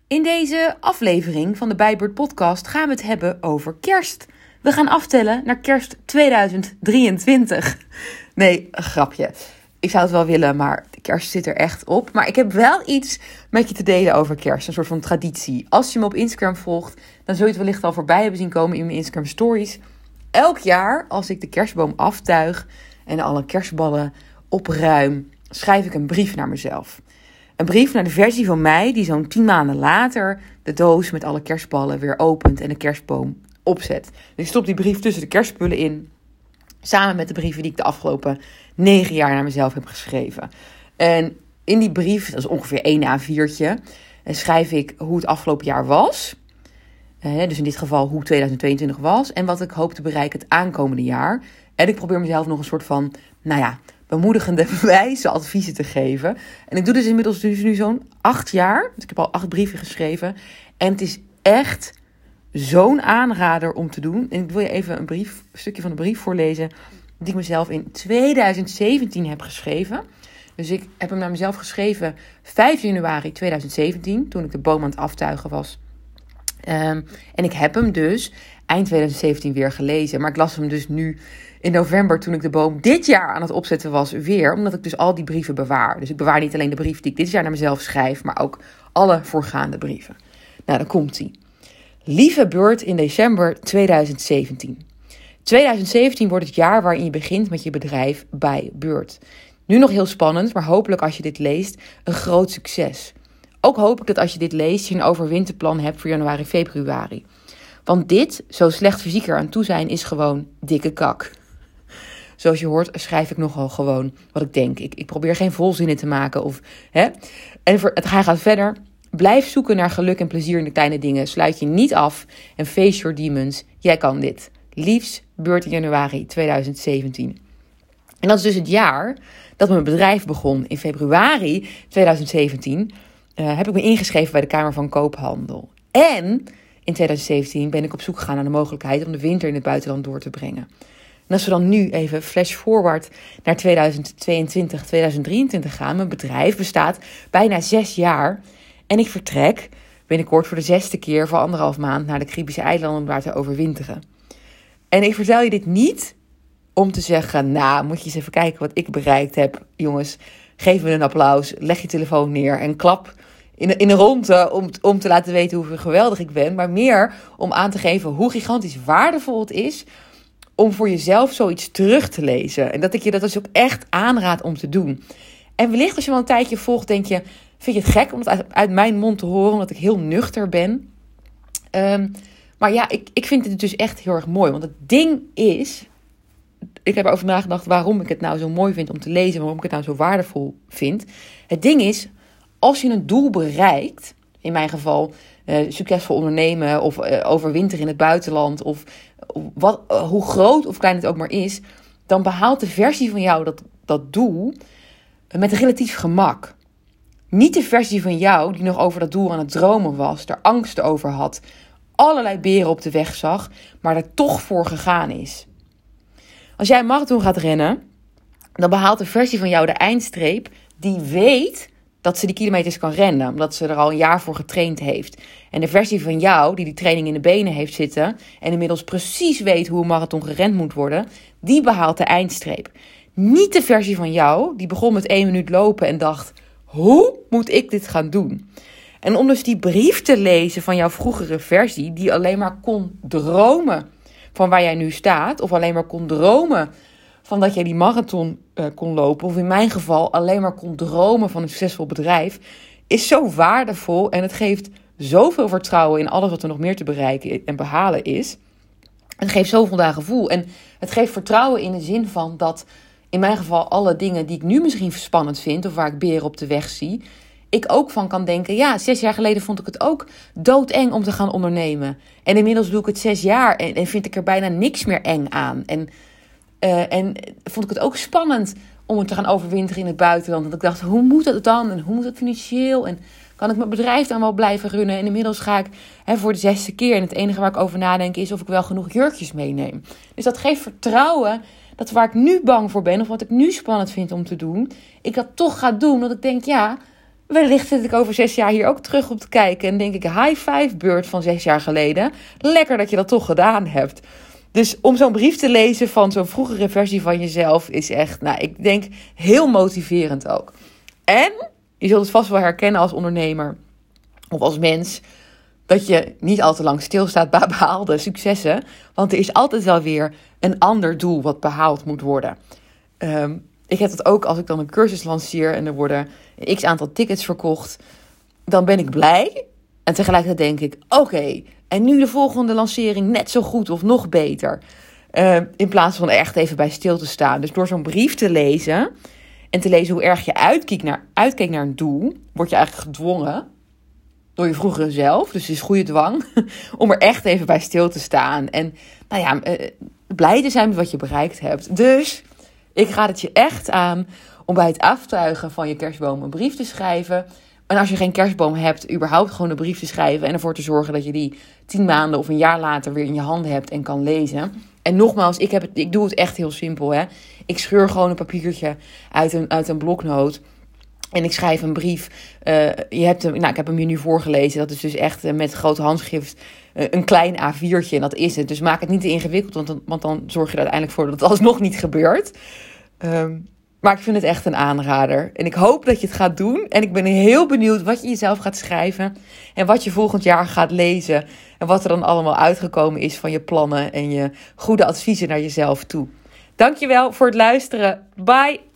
In deze aflevering van de Bijbert podcast gaan we het hebben over kerst. We gaan aftellen naar kerst 2023. Nee, een grapje. Ik zou het wel willen, maar de kerst zit er echt op. Maar ik heb wel iets met je te delen over kerst. Een soort van traditie. Als je me op Instagram volgt, dan zul je het wellicht al voorbij hebben zien komen in mijn Instagram stories. Elk jaar, als ik de kerstboom aftuig en alle kerstballen opruim, schrijf ik een brief naar mezelf. Een brief naar de versie van mij die zo'n 10 maanden later de doos met alle kerstballen weer opent en de kerstboom opzet. Dus ik stop die brief tussen de kerstspullen in, samen met de brieven die ik de afgelopen 9 jaar naar mezelf heb geschreven. En in die brief, dat is ongeveer 1 A4'tje, schrijf ik hoe het afgelopen jaar was. Dus in dit geval hoe 2022 was en wat ik hoop te bereiken het aankomende jaar. En ik probeer mezelf nog een soort van, bemoedigende, wijze adviezen te geven. En ik doe dus inmiddels nu zo'n 8 jaar. Dus ik heb al 8 brieven geschreven. En het is echt zo'n aanrader om te doen. En ik wil je even een stukje van de brief voorlezen die ik mezelf in 2017 heb geschreven. Dus ik heb hem naar mezelf geschreven 5 januari 2017, toen ik de boom aan het aftuigen was. En ik heb hem dus eind 2017 weer gelezen. Maar ik las hem dus nu in november, toen ik de boom dit jaar aan het opzetten was, weer. Omdat ik dus al die brieven bewaar. Dus ik bewaar niet alleen de brief die ik dit jaar naar mezelf schrijf, maar ook alle voorgaande brieven. Nou, dan komt-ie. Lieve Beurt in december 2017. 2017 wordt het jaar waarin je begint met je bedrijf bij Beurt. Nu nog heel spannend, maar hopelijk als je dit leest, een groot succes. Ook hoop ik dat als je dit leest, je een overwinterplan hebt voor januari, februari. Want dit, zo slecht fysiek er aan toe zijn, is gewoon dikke kak. Zoals je hoort, schrijf ik nogal gewoon wat ik denk. Ik probeer geen volzinnen te maken. En hij gaat verder. Blijf zoeken naar geluk en plezier in de kleine dingen. Sluit je niet af en face your demons. Jij kan dit. Liefs, Beurt in januari 2017. En dat is dus het jaar dat mijn bedrijf begon. In februari 2017 heb ik me ingeschreven bij de Kamer van Koophandel. En in 2017 ben ik op zoek gegaan naar de mogelijkheid om de winter in het buitenland door te brengen. En als we dan nu even flash forward naar 2022, 2023 gaan. Mijn bedrijf bestaat bijna 6 jaar. En ik vertrek binnenkort voor de 6e keer voor 1,5 maand naar de Caribische eilanden om daar te overwinteren. En ik vertel je dit niet om te zeggen, moet je eens even kijken wat ik bereikt heb. Jongens, geef me een applaus, leg je telefoon neer en klap in een ronde om te laten weten hoe geweldig ik ben. Maar meer om aan te geven hoe gigantisch waardevol het is om voor jezelf zoiets terug te lezen. En dat ik je dat dus ook echt aanraad om te doen. En wellicht als je wel een tijdje volgt, denk je, vind je het gek om het uit mijn mond te horen, omdat ik heel nuchter ben. Maar ja, ik vind het dus echt heel erg mooi. Want het ding is, ik heb erover nagedacht waarom ik het nou zo mooi vind om te lezen, waarom ik het nou zo waardevol vind. Het ding is, als je een doel bereikt, in mijn geval succesvol ondernemen of overwinteren in het buitenland of hoe groot of klein het ook maar is, dan behaalt de versie van jou dat doel met relatief gemak. Niet de versie van jou die nog over dat doel aan het dromen was, er angsten over had, allerlei beren op de weg zag, maar er toch voor gegaan is. Als jij een marathon gaat rennen, dan behaalt de versie van jou de eindstreep die weet dat ze die kilometers kan rennen, omdat ze er al een jaar voor getraind heeft. En de versie van jou, die training in de benen heeft zitten en inmiddels precies weet hoe een marathon gerend moet worden, die behaalt de eindstreep. Niet de versie van jou, die begon met 1 minuut lopen en dacht, hoe moet ik dit gaan doen? En om dus die brief te lezen van jouw vroegere versie, die alleen maar kon dromen van waar jij nu staat, of alleen maar kon dromen van dat jij die marathon kon lopen, of in mijn geval alleen maar kon dromen van een succesvol bedrijf, is zo waardevol en het geeft zoveel vertrouwen in alles wat er nog meer te bereiken en behalen is. Het geeft zo'n voldaan gevoel en het geeft vertrouwen in de zin van dat in mijn geval alle dingen die ik nu misschien spannend vind of waar ik beren op de weg zie, ik ook van kan denken, 6 jaar geleden vond ik het ook doodeng om te gaan ondernemen. En inmiddels doe ik het 6 jaar en vind ik er bijna niks meer eng aan. En vond ik het ook spannend om het te gaan overwinteren in het buitenland. Want ik dacht, hoe moet dat dan? En hoe moet dat financieel? En kan ik mijn bedrijf dan wel blijven runnen? En inmiddels ga ik voor de 6e keer. En het enige waar ik over nadenk is of ik wel genoeg jurkjes meeneem. Dus dat geeft vertrouwen dat waar ik nu bang voor ben, of wat ik nu spannend vind om te doen, ik dat toch ga doen. Want ik denk, Wellicht zit ik over 6 jaar hier ook terug op te kijken en denk ik, high five Beurt van 6 jaar geleden. Lekker dat je dat toch gedaan hebt. Dus om zo'n brief te lezen van zo'n vroegere versie van jezelf is echt, ik denk heel motiverend ook. En je zult het vast wel herkennen als ondernemer of als mens, dat je niet al te lang stilstaat bij behaalde successen. Want er is altijd wel weer een ander doel wat behaald moet worden. Ik heb dat ook als ik dan een cursus lanceer en er worden een x-aantal tickets verkocht. Dan ben ik blij. En tegelijkertijd denk ik, oké, en nu de volgende lancering net zo goed of nog beter. In plaats van er echt even bij stil te staan. Dus door zo'n brief te lezen en te lezen hoe erg je uitkeek naar een doel, word je eigenlijk gedwongen door je vroegere zelf, dus het is goede dwang, om er echt even bij stil te staan. En blij te zijn met wat je bereikt hebt. Dus ik raad het je echt aan om bij het aftuigen van je kerstboom een brief te schrijven. En als je geen kerstboom hebt, überhaupt gewoon een brief te schrijven en ervoor te zorgen dat je die 10 maanden of een jaar later weer in je handen hebt en kan lezen. En nogmaals, ik doe het echt heel simpel. Hè? Ik scheur gewoon een papiertje uit een bloknoot. En ik schrijf een brief. Ik heb hem je nu voorgelezen. Dat is dus echt met grote handschrift een klein A4'tje. En dat is het. Dus maak het niet te ingewikkeld. Want dan zorg je er uiteindelijk voor dat het alsnog niet gebeurt. Maar ik vind het echt een aanrader. En ik hoop dat je het gaat doen. En ik ben heel benieuwd wat je jezelf gaat schrijven. En wat je volgend jaar gaat lezen. En wat er dan allemaal uitgekomen is van je plannen. En je goede adviezen naar jezelf toe. Dankjewel voor het luisteren. Bye!